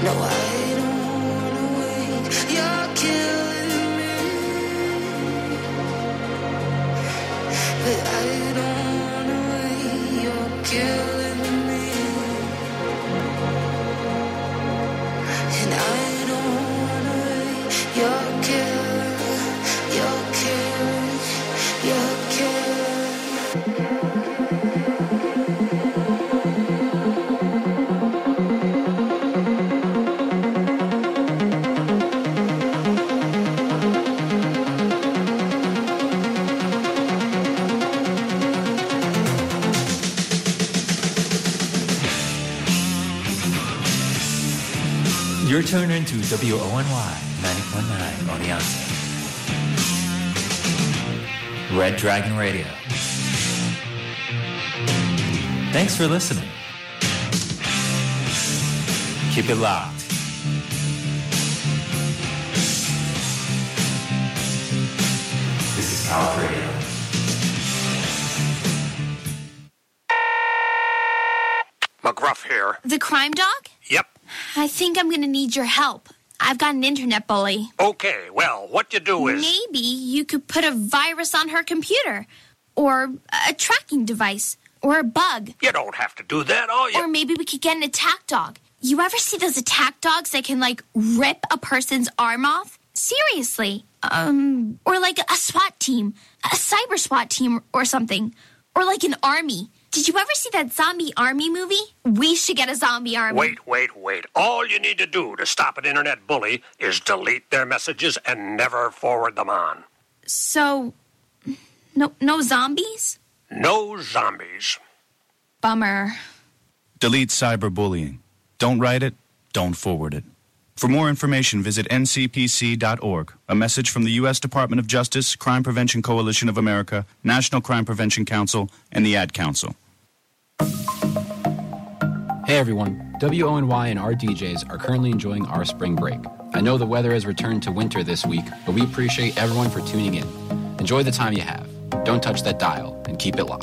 You're tuned into WONY 90.9 on the outside. Red Dragon Radio. Thanks for listening. Keep it locked. This is Power Radio. McGruff here. The crime dog? Yep. I think I'm going to need your help. I've got an internet bully. Okay, well, what you do is... Maybe you could put a virus on her computer. Or a tracking device. Or a bug. You don't have to do that, all you... Or maybe we could get an attack dog. You ever see those attack dogs that can, rip a person's arm off? Seriously. Or like a SWAT team. A cyber SWAT team or something. Or like an army. Did you ever see that zombie army movie? We should get a zombie army. Wait. All you need to do to stop an internet bully is delete their messages and never forward them on. So, no zombies? No zombies. Bummer. Delete cyberbullying. Don't write it, don't forward it. For more information, visit ncpc.org. A message from the U.S. Department of Justice, Crime Prevention Coalition of America, National Crime Prevention Council, and the Ad Council. Hey everyone, WONY and our DJs are currently enjoying our spring break. I know the weather has returned to winter this week, but we appreciate everyone for tuning in. Enjoy the time you have. Don't touch that dial, and keep it locked.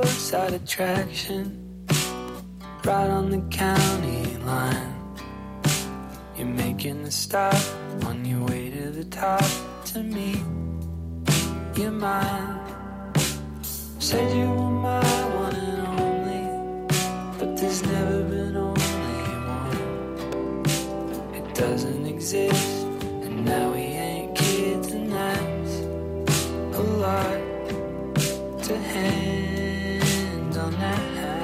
roadside attraction, right on the county line. You're making the stop on your way to the top to meet your mind. Said you were my one and only, but there's never been only one. It doesn't exist, and now we ain't kids, and that's a lot to handle now.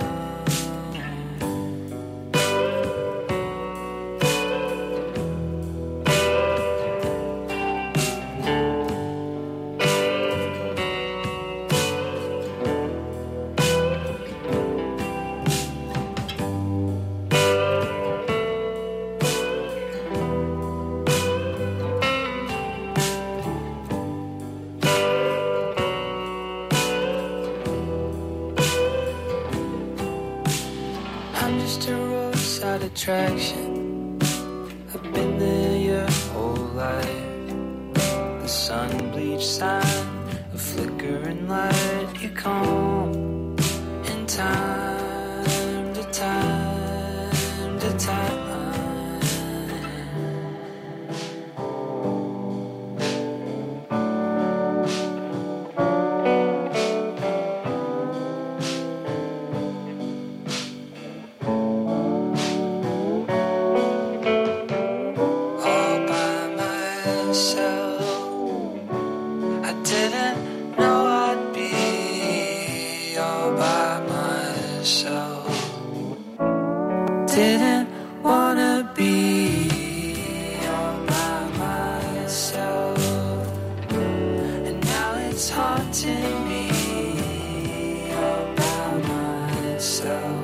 Attraction, I've been there your whole life. The sun bleached sign, a flickering light. You come in time to time to time. Didn't wanna be all by myself, and now it's haunting me all by myself.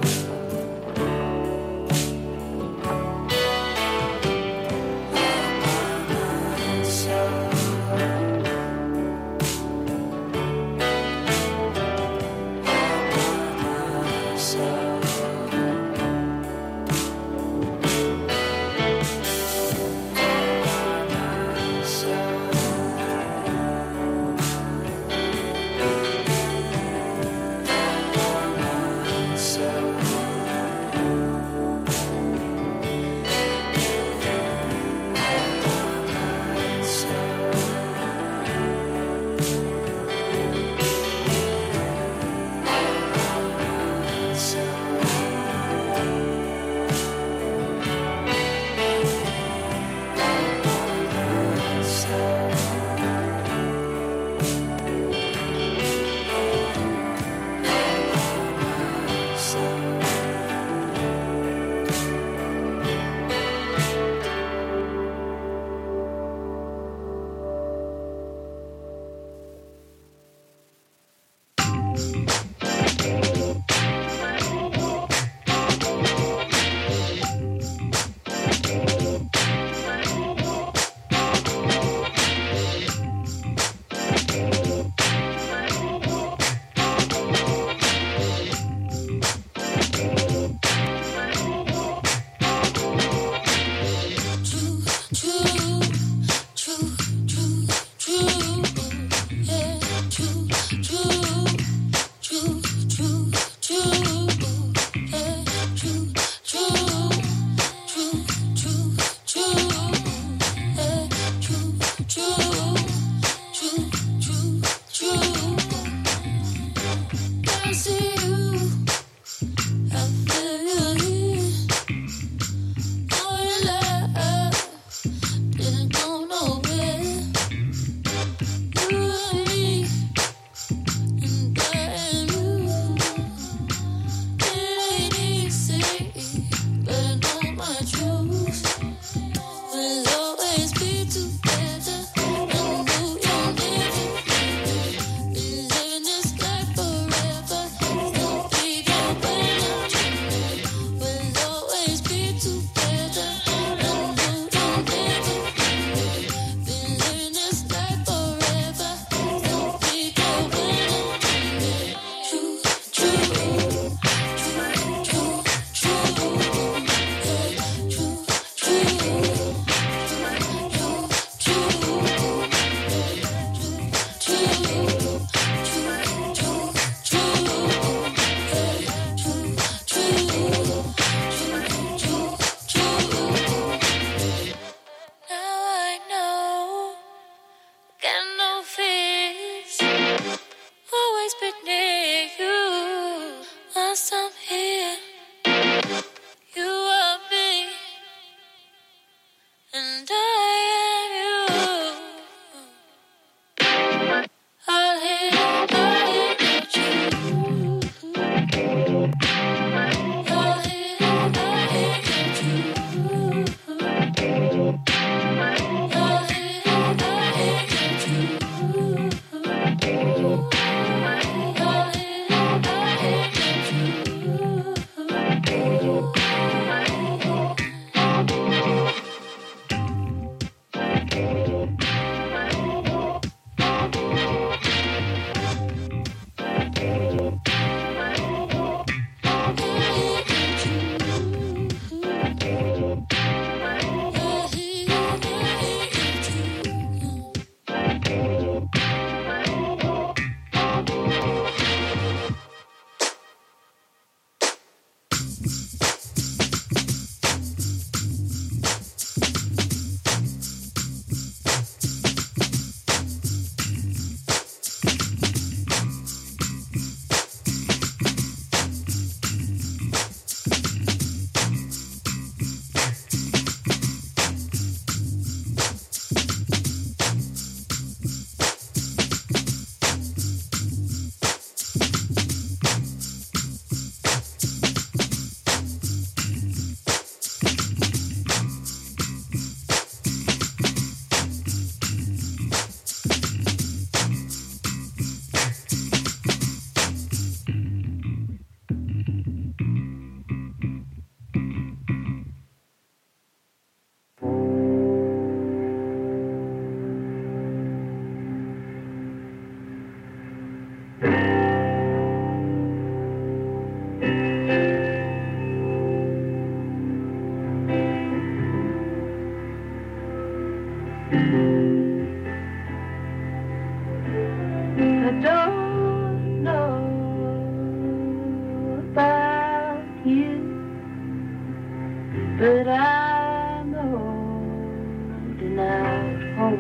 But I'm holding out hope.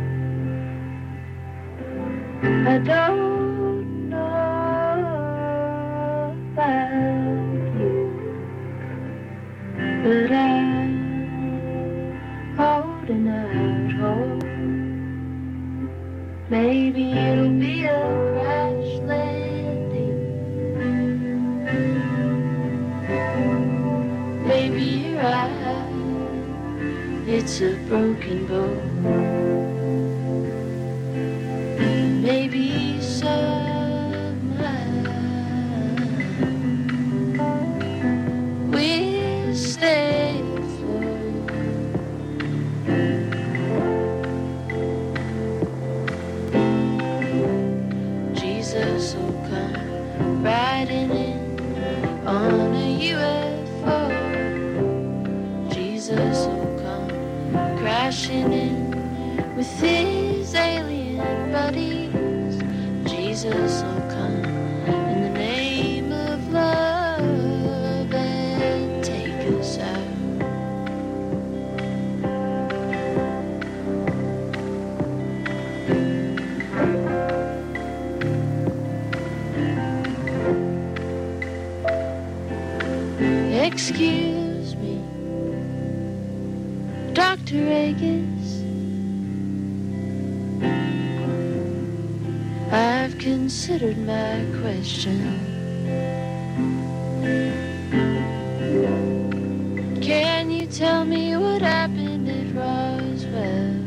I don't know about you, but I'm holding out hope. Maybe it'll be a crash landing. Maybe you're right, it's a broken boat. Maybe somehow we'll stay afloat. Jesus will come riding in on a UFO. Jesus will come crashing in with his alien buddies. Jesus will come in the name of love and take us out. Excuse me, Dr. Agus, I've considered my question. Can you tell me what happened at Roswell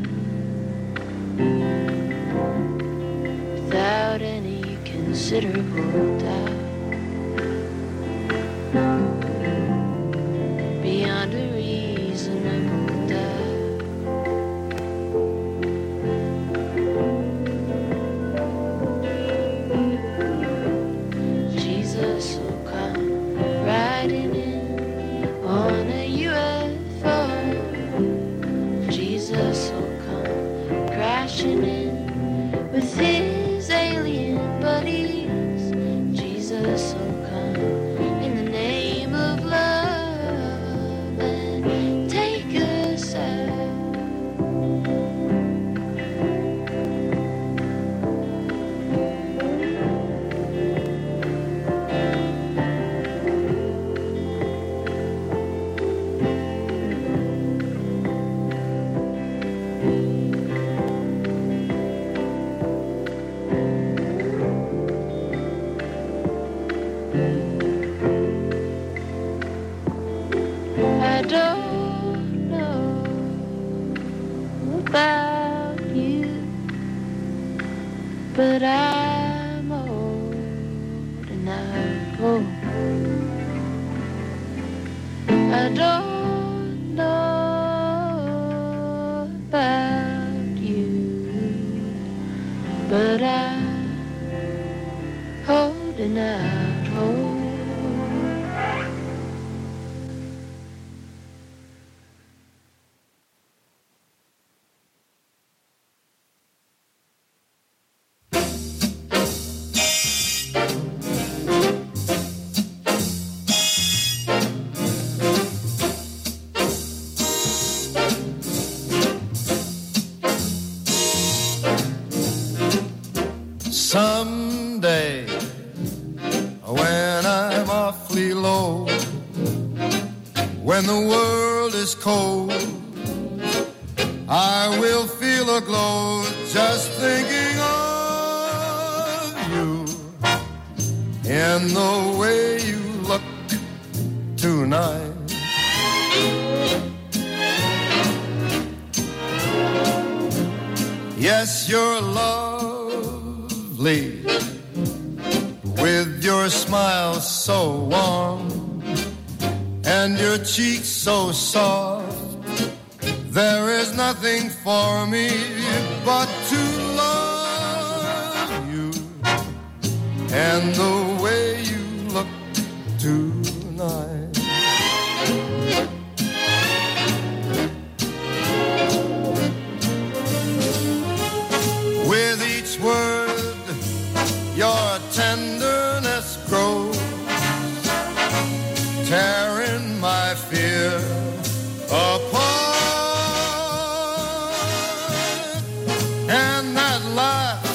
without any considerable doubt? Beyond a reasonable doubt. Jesus will come riding in on a UFO. Jesus will come crashing in with his alien buddies. Jesus will come in the name of love and take us out. I don't know about you, but I'm holding out hope. I don't know about you, but I'm holding out hope. when the world is cold, I will feel a glow just thinking of you. In the way you look tonight, yes, you're lovely, with your smile so warm and your cheeks so soft. There is nothing for me but to love you, and the way you look tonight. With each word, your tenderness grows, tearing my fear apart. And that laugh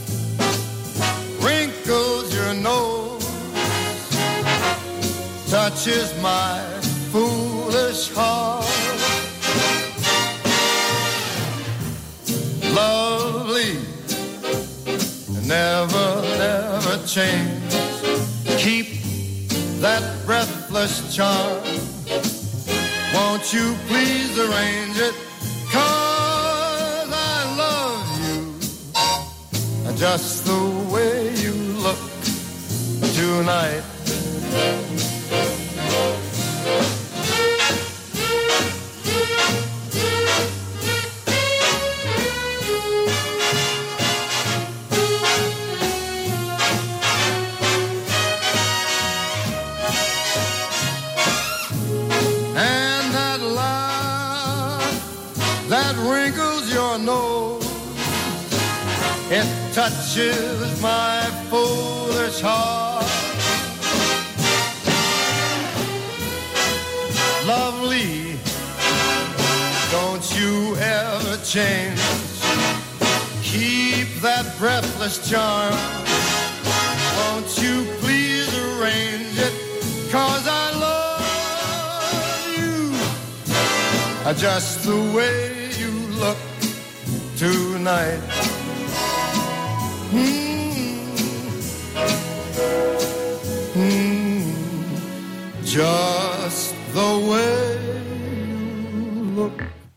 wrinkles your nose, touches my foolish heart. Lovely, never, never change. Keep that breathless charm. Won't you please arrange it? 'Cause I love you just the way you look tonight. That wrinkles your nose, it touches my foolish heart. Lovely, don't you ever change. Keep that breathless charm. Won't you please arrange it? 'Cause I love you just the way look tonight. Just the way you look.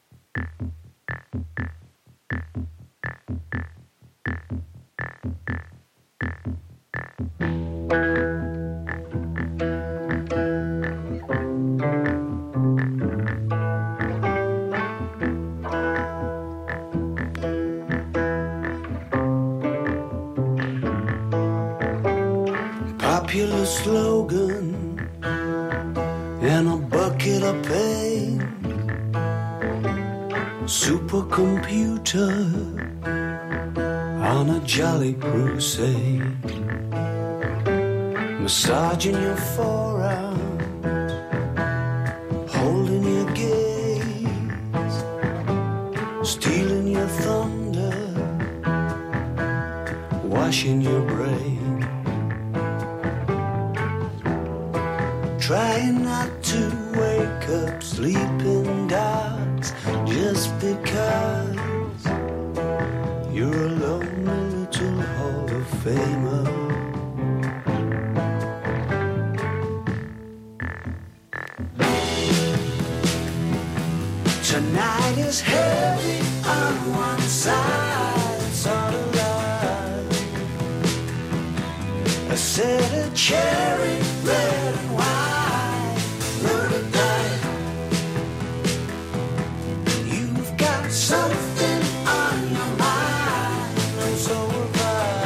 Popular slogan and a bucket of pain. Supercomputer on a jolly crusade. Massaging your forearm, holding your gaze, stealing your thunder, washing your brain. Trying not to wake up sleeping dogs just because you're a lonely little Hall of Famer. Tonight is heavy on one side, sort of like a set of cherry red and white. Something on your mind, and so have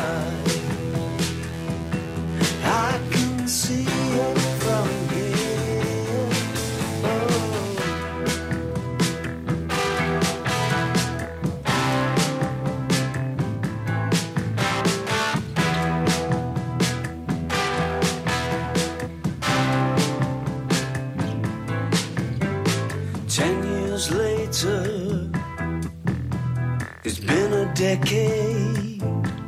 I can see it from here. Later, it's been a decade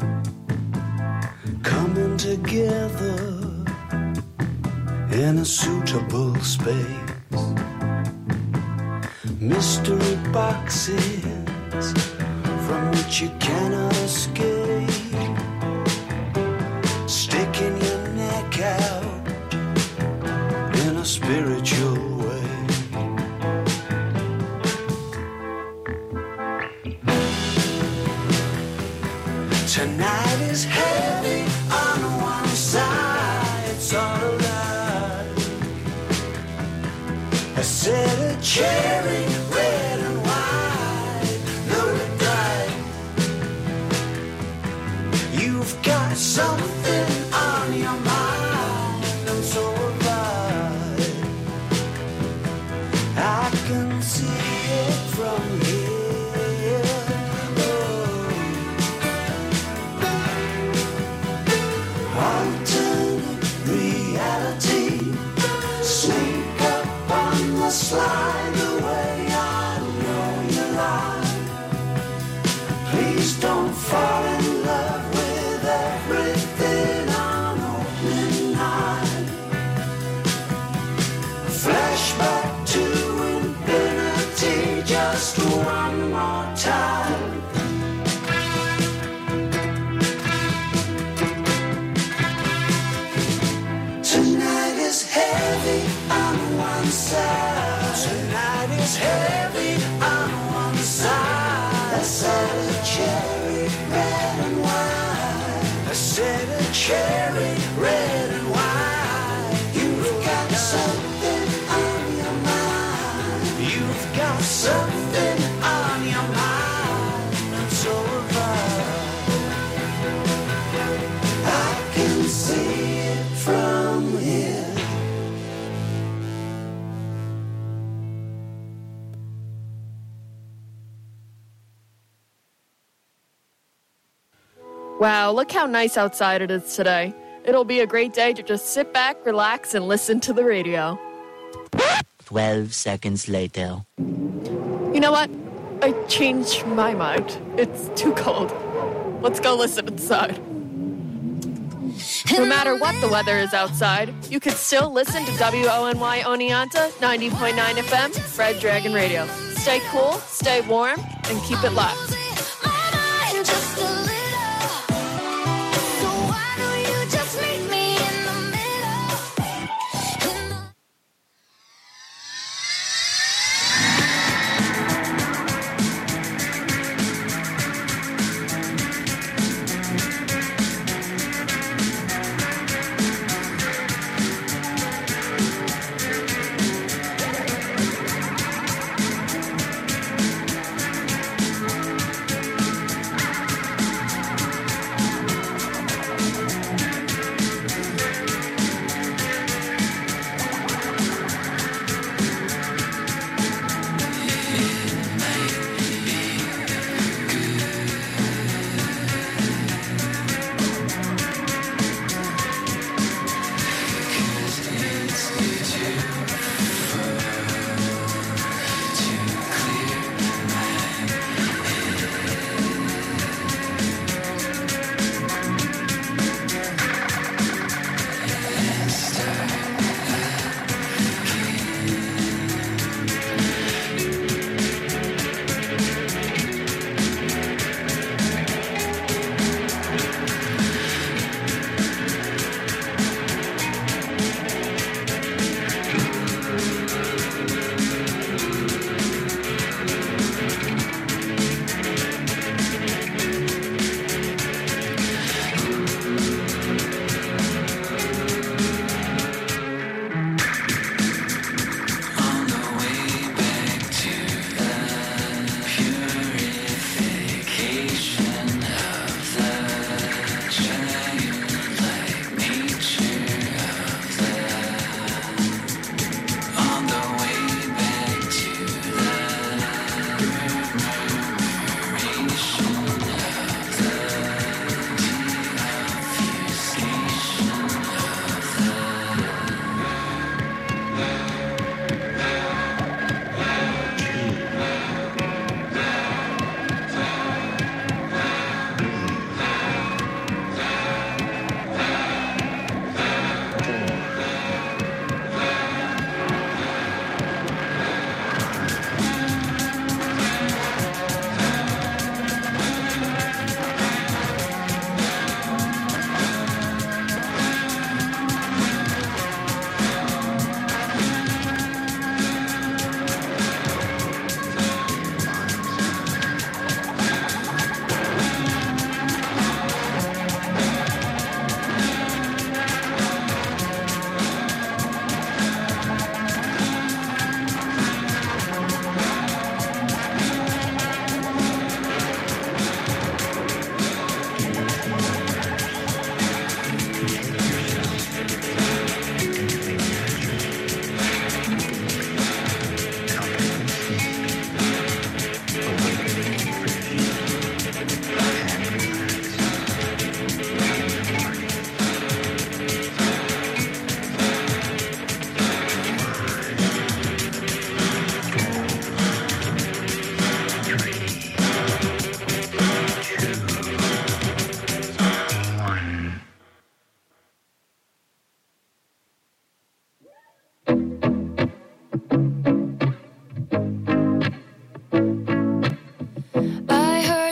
coming together in a suitable space. mystery boxes from which you cannot escape, sticking your neck out in a spiritual way. Tonight is heavy on one side, it's all alive. I said a cherry, red and white, loaded bright. You've got something on your mind, and so have I can see it from here. Alternate reality, sneak up on the slide the way I know you lie. Please don't fall in love with everything on opening night. Flashback to infinity, just one more time. Tonight is heavy on one side. Tonight is heavy on one side. I said a cherry, red and white. I said a cherry, red and white. You've got something on your mind. You've got something on your mind. And so have I can see it from here. Wow, look how nice outside it is today. It'll be a great day to just sit back, relax, and listen to the radio. 12 seconds later. You know what? I changed my mind. It's too cold. Let's go listen inside. No matter what the weather is outside, you can still listen to WONY Oneonta 90.9 FM, Red Dragon Radio. Stay cool, stay warm, and keep it locked.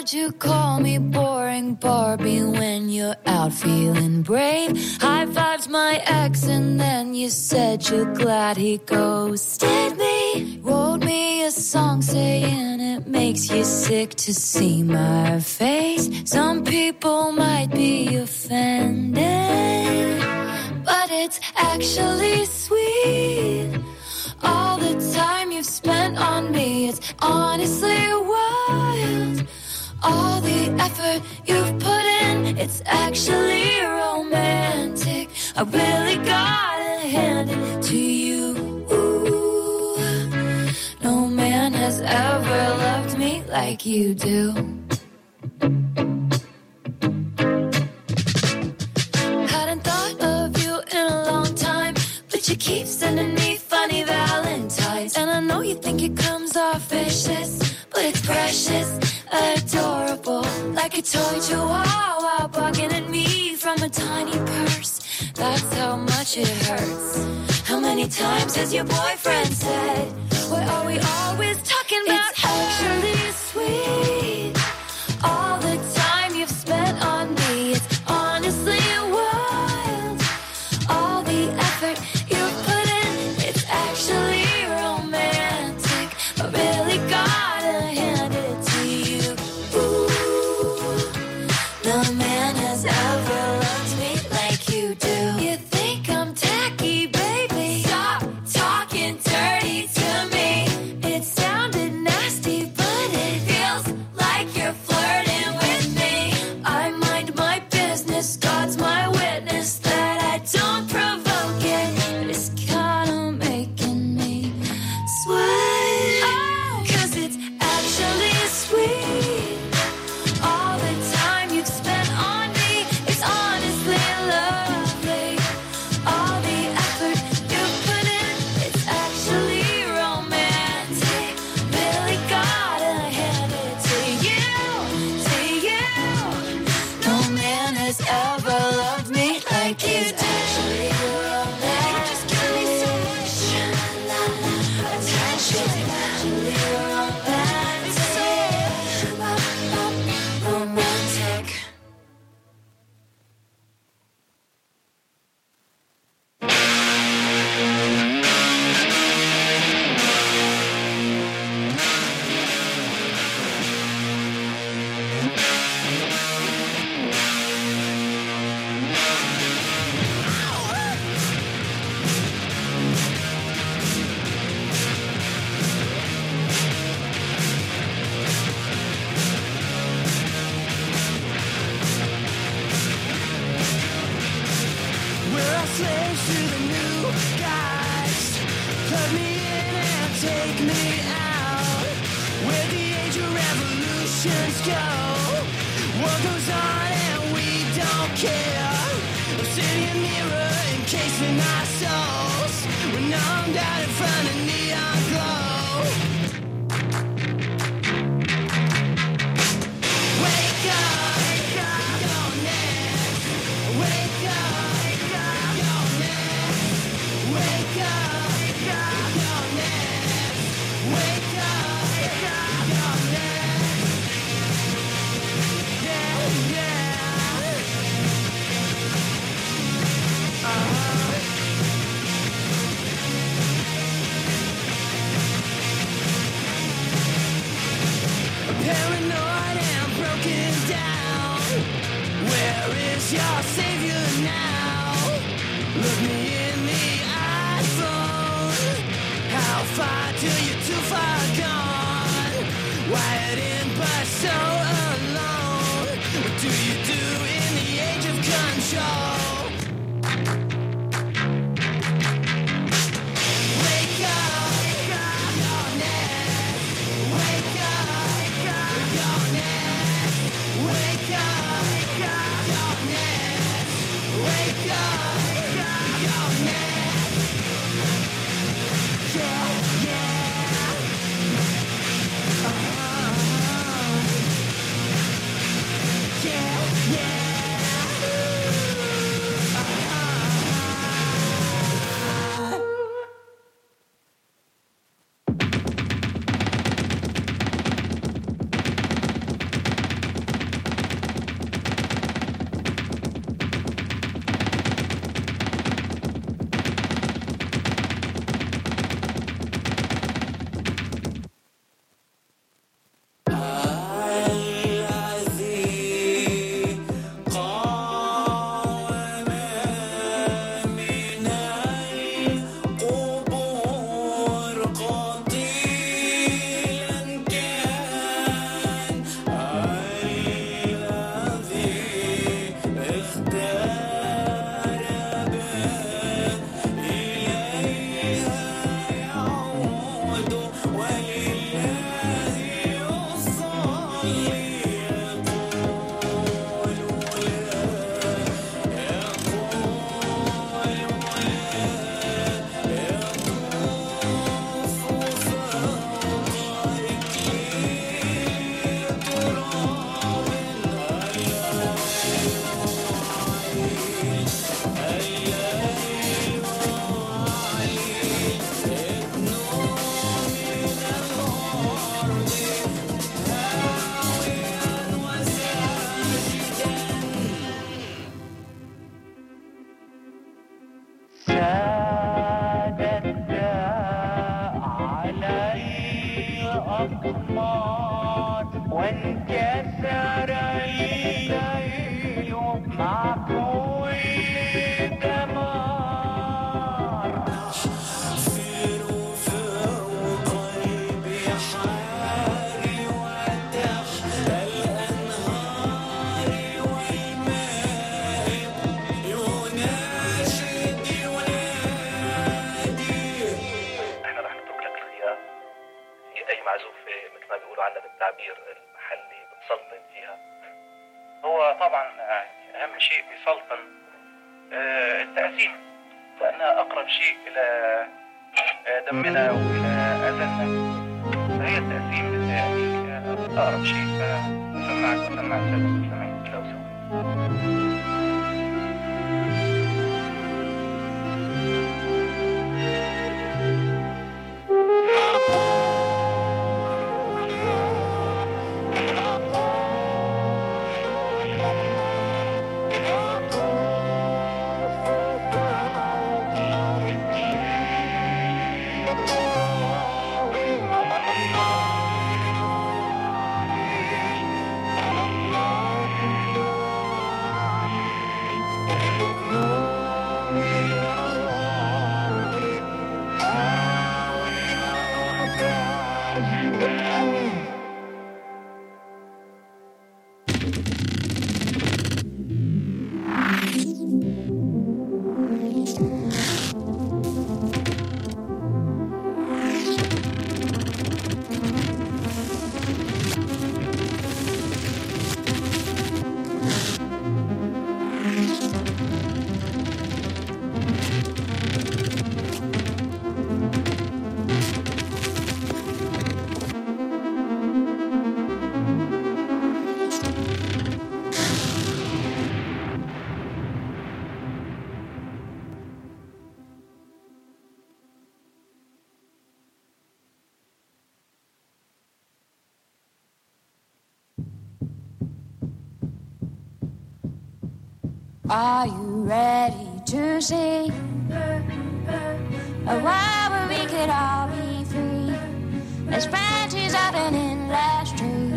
heard you call me boring Barbie when you're out feeling brave. High-fived my ex and then you said you're glad he ghosted me. Wrote me a song saying it makes you sick to see my face. Some people might be offended, but it's actually sweet. All the time you've spent on me, it's honestly wild. All the effort you've put in, it's actually romantic. I really gotta hand it to you. Ooh, no man has ever loved me like you do. Hadn't thought of you in a long time, but you keep sending me funny valentines. And I know you think it comes off vicious, but it's precious, adorable, like a toy chihuahua barking at me from a tiny purse. That's how much it hurts. How many times has your boyfriend said, what are we always talking about? It's actually sweet. All the time you've spent on me, it's honestly wild. All the effort you've put in, it's actually romantic. I really gotta hand it to you. Ooh, no man has ever loved me like you do. You think I'm tacky, baby? Stop talking dirty to me. It sounded nasty, but it feels like you're flirting with me. I mind my business, God's my witness that I don't provoke it. But it's kinda making me sweat, 'cause it's actually sweet. All the time you've spent on me, it's honestly lovely. All the effort you've put in, it's actually romantic. Really gotta hand it to you, to you. No man has ever loved me like you do. Actually romantic. You just give me so much attention. Actually romantic. Romantic. We're all slaves to the new guys. Plug me in and take me out. Where the age of revolutions go. War goes on and we don't care. Obsidian mirror encasing our souls. We're numbed out in front of neon glow. Wake up, go next. Wake up, go next. Wake up, go next. Wake up, go next. Yeah, yeah. Paranoid and broken down. Where is your savior now? Look me in the iPhone. How far till you're too far gone? Wired in but so alone. What do you do in the age of control? Wake up, go next. Wake up, go next. Wake up, go next. Wake up, go next. Yeah, yeah. هو طبعا أهم شيء بيسلطن التقسيم، لأنها أقرب شيء إلى دمنا وإلى أذننا، فهي التقسيم يعني أقرب شيء. فسمعك وسمع السادة المستمعين لو سوى. Are you ready to see a world where we could all be free as branches of an endless tree?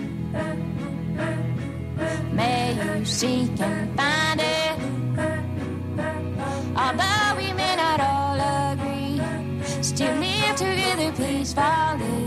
May you seek and find it, although we may not all agree, still live together peacefully.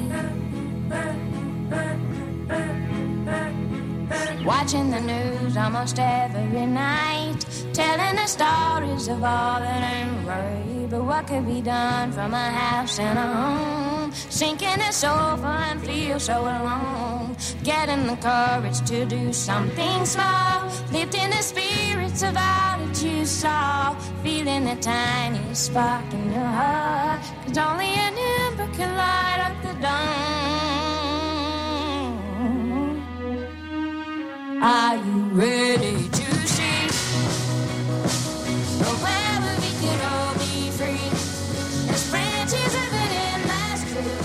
Watching the news almost every night, telling the stories of all that ain't right. But what could be done from a house and a home? Sinking the sofa and feel so alone. Getting the courage to do something small, lifting the spirits of all that you saw. Feeling the tiniest spark in your heart, 'cause only an ember can light up the dawn. Are you ready to see the world where we could all be free as branches of an endless tree?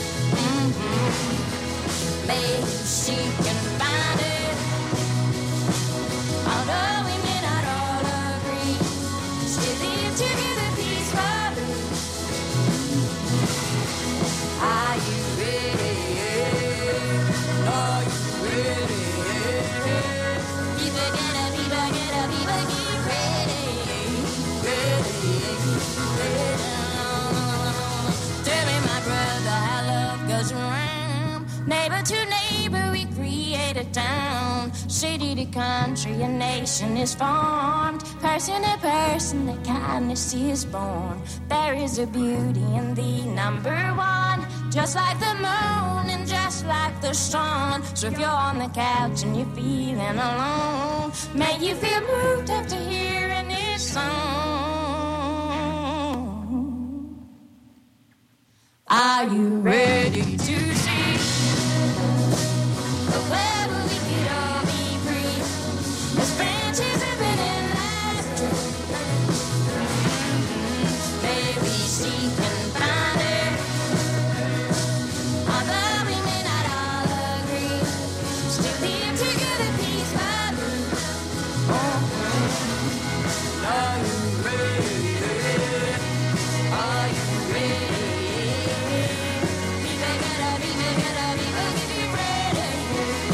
May you seek and find it, although we may not all agree, still live together peacefully. Are you ready? Are you ready? Neighbor to neighbor, we create a town. City to country, a nation is formed. Person to person, the kindness is born. There is a beauty in the number one, just like the moon and just like the sun. So if you're on the couch and you're feeling alone, may you feel moved after hearing this song. Are you ready to see the world where we could all be free as branches of an endless tree? May we seek and find it, although we may not all agree, still live together peacefully. Are you ready? Are you ready? Be together, be together, be together, be ready.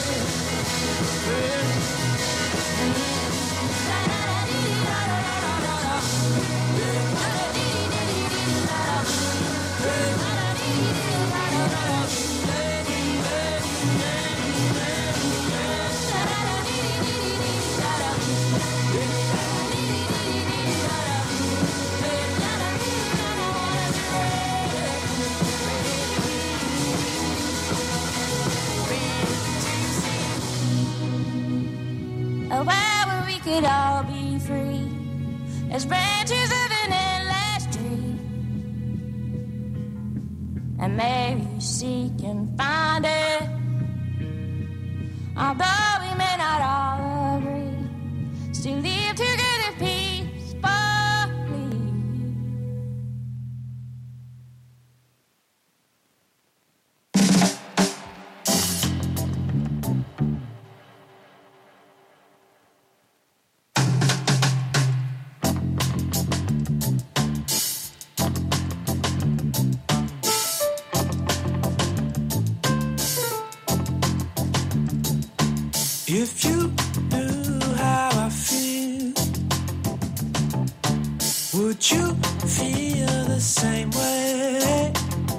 A world where we could all be free as branches of an endless tree. And maybe seek and find it. Although we may not all agree, still live together peacefully. If you knew how I feel, would you feel the same way?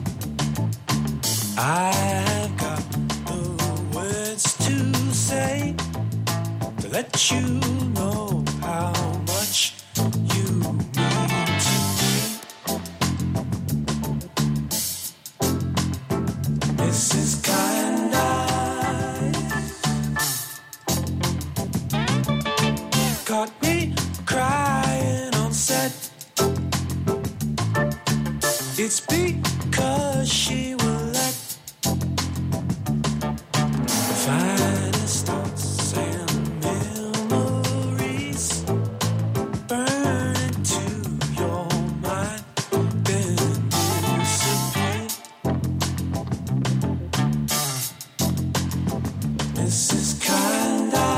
I have got the words to say to let you know how much you mean to me. This is kinda caught me crying on set. It's because she will let the finest thoughts and memories burn into your mind, then disappear. This is kinda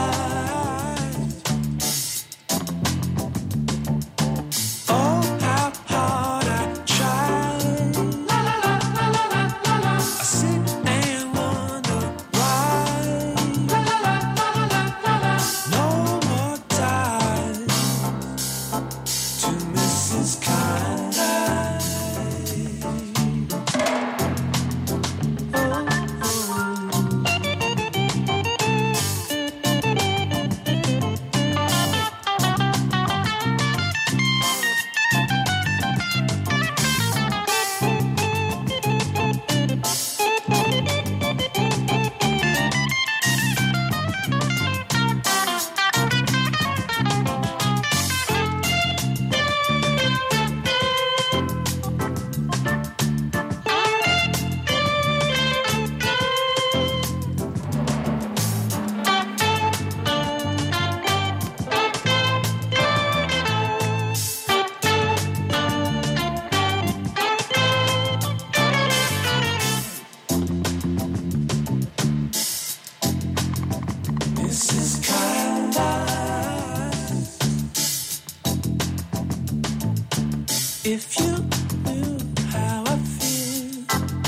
if you knew how I feel,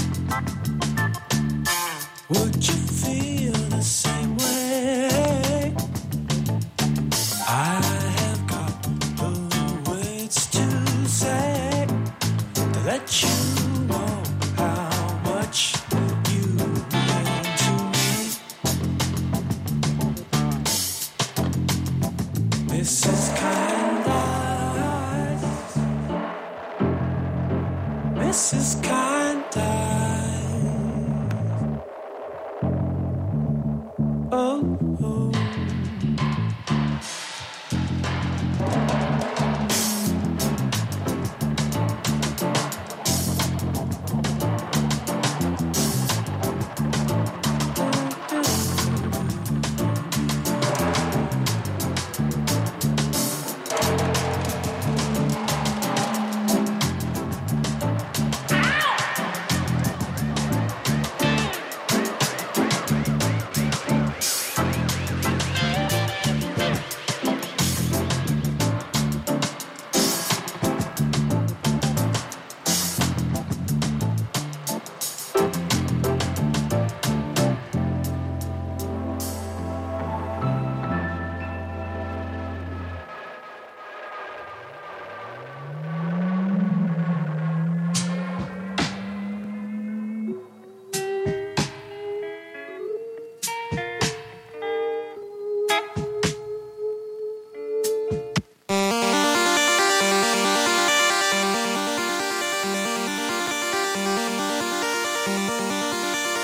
would you feel the same way? I have got the words to say to let you know how much you mean to me. This is This is kinda. Oh, oh.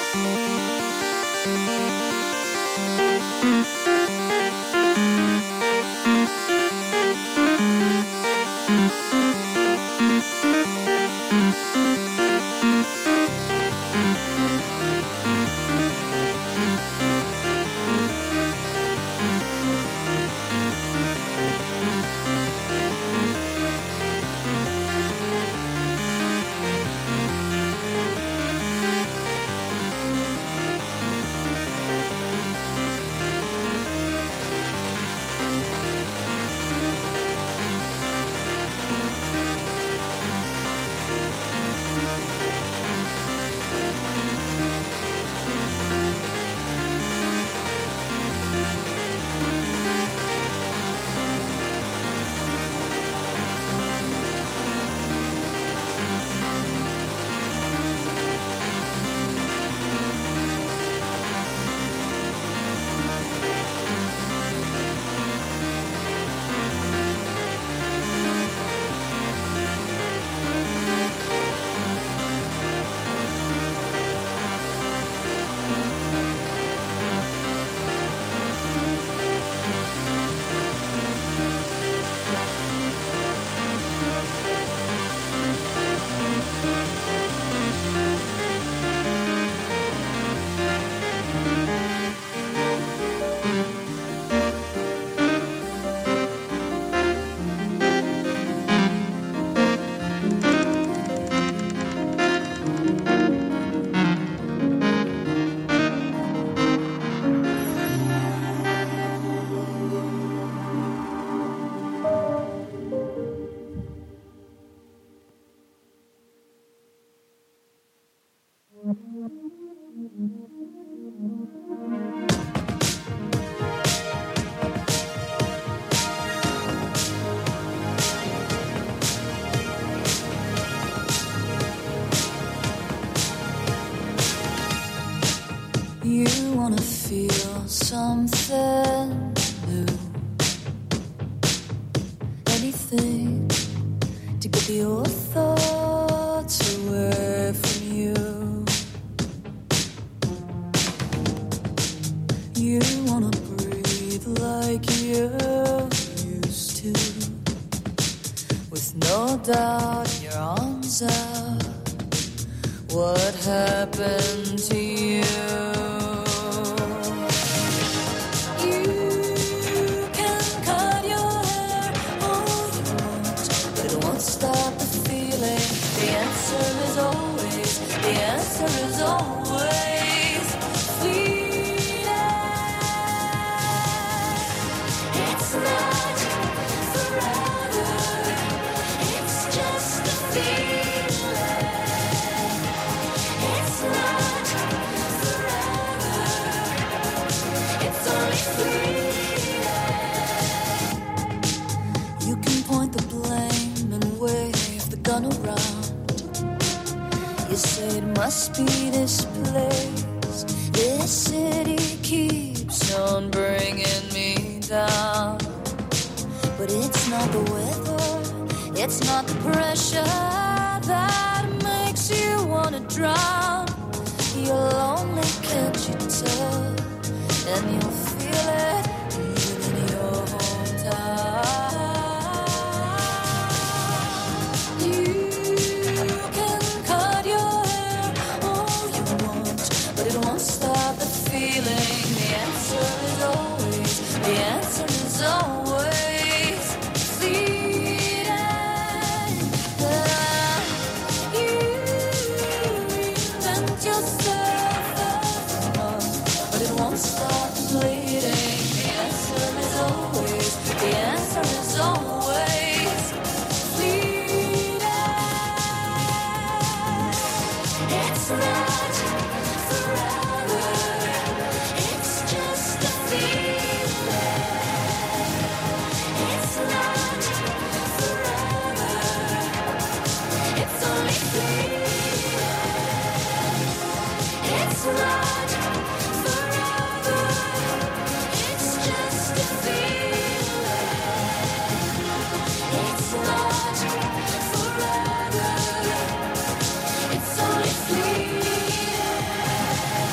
You wanna feel something new, anything to get your thoughts away from you. You wanna breathe like you used to, with no doubt in your arms out. What happened to you? The answer is always fleeting. It's not forever, it's just a feeling. It's not forever, it's only fleeting. You can point the blame and wave the gun around. You say it must be this place. This city keeps on bringing me down. But it's not the weather, it's not the pressure that makes you wanna drown. You're lonely, can't you tell? And you'll feel it even in your hometown. The answer is always fleeting. You invent yourself every month, but it won't stop bleeding. The answer is always fleeting. It's not forever, it's just a feeling. It's not forever, it's only fleeting. It's not forever, it's just a feeling. It's not forever, it's only fleeting.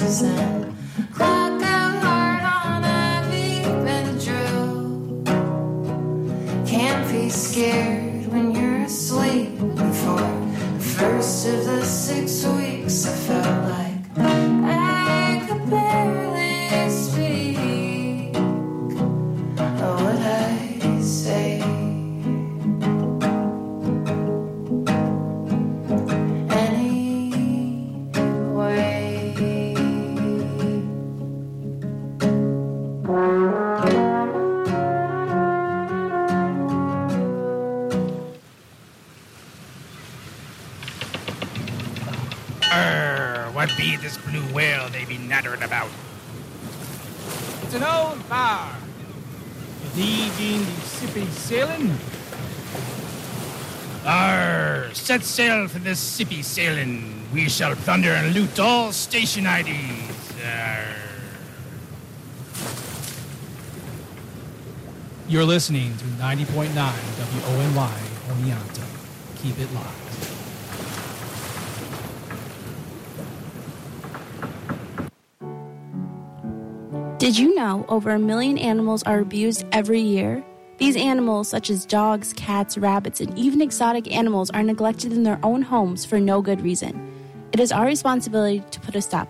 horses and clock out hard on Ivy Benadryl. Can't be scared when you're asleep. For the first of the 6 weeks, I felt like I could barely speak. What would I say? What be this blue whale they be nattering about? It's an old bar. Thee being the sippy sailing? Arr, set sail for this sippy sailing. We shall plunder and loot all station IDs. Arr. You're listening to 90.9 WONY Oneonta. Keep it locked. Did you know over 1 million animals are abused every year? These animals, such as dogs, cats, rabbits, and even exotic animals, are neglected in their own homes for no good reason. It is our responsibility to put a stop